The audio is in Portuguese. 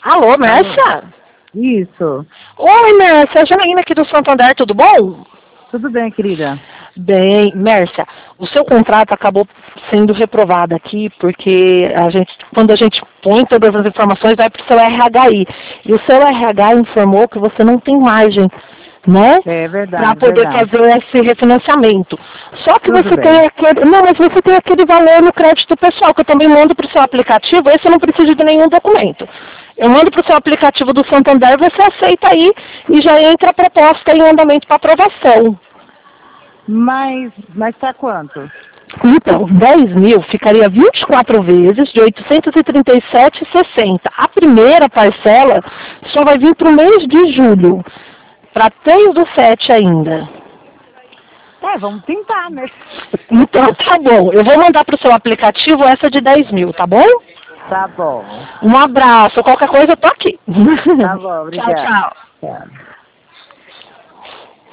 Alô, Alô? Mércia? Isso. Oi, Mércia, é a Janaína aqui do Santander, tudo bom? Tudo bem, querida? Bem, Mércia, o seu contrato acabou sendo reprovado aqui porque quando a gente põe todas as informações, vai para o seu RHI. E o seu RH informou que você não tem margem, né? É Para verdade, poder verdade. fazer esse refinanciamento. Só que Tudo você bem. tem aquele. Não, mas você tem aquele valor no crédito pessoal, que eu também mando para o seu aplicativo, esse eu não preciso de nenhum documento. Eu mando para o seu aplicativo do Santander, você aceita aí e já entra a proposta em andamento para aprovação. Mas tá quanto? Então, 10 mil ficaria 24 vezes de 837,60. A primeira parcela só vai vir para o mês de julho, para 3/7 ainda. É, vamos tentar, né? Então, tá bom. Eu vou mandar para o seu aplicativo essa de 10 mil, tá bom? Tá bom. Um abraço. Qualquer coisa, eu tô aqui. Tá bom, Tchau, obrigada. tchau. Tchau.